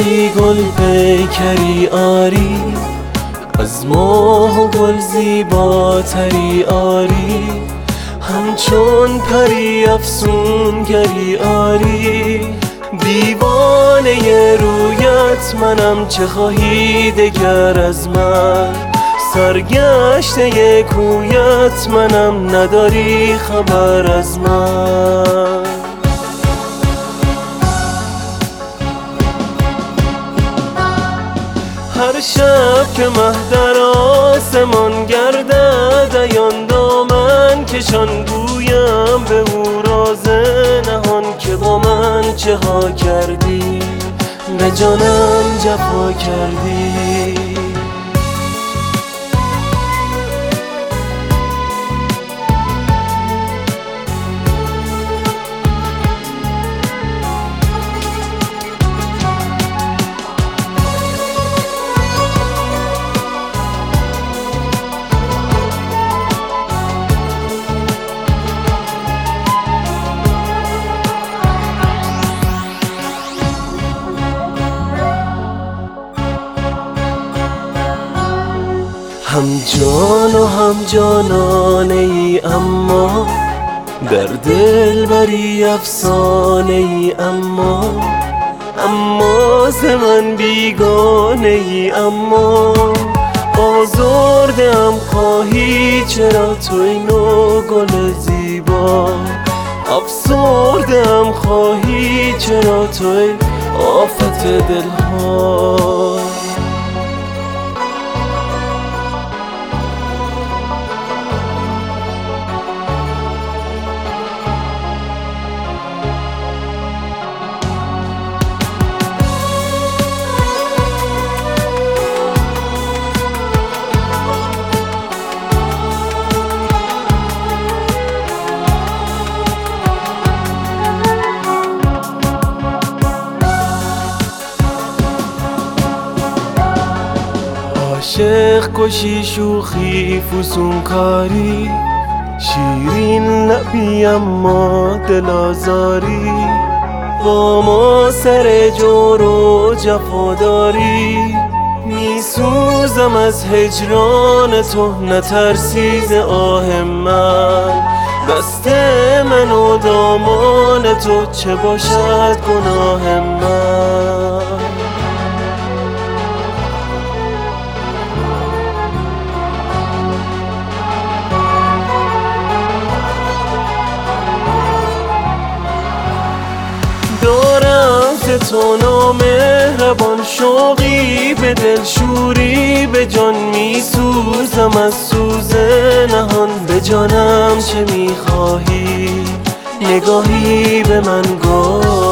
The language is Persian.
ای گل پیکری آری، از ماه و گل زیباتری آری، همچون پری افسونگری آری. دیوانه رویت منم، چه خواهی دگر از من؟ سرگشته کویت منم، نداری خبر از من. هر شب که مه در آسمان گردد عیان، دامن کشان گویم به او راز نهان که با من چه ها کردی، به جانم جفا کردی. هم جان و هم جانانه ای، اما در دل بری افسانه ای، اما ز من بیگانه ای. اما آزرده ام خواهی چرا توی نو گل زیبا، افسرده ام خواهی چرا توی آفت دلها. عاشق کشی شوخی فسونکاری، شیرین لبی اما دل آزاری، با ما سر جور و جفاداری. میسوزم از هجران تو، نترسی ز آه من، دست من و دامان تو چه باشد گناه من. دارم ز تو نامهربان شوقی، به دل شوری به جان میسوزم از سوز نهان. به جانم چه میخواهی؟ نگاهی به من گفت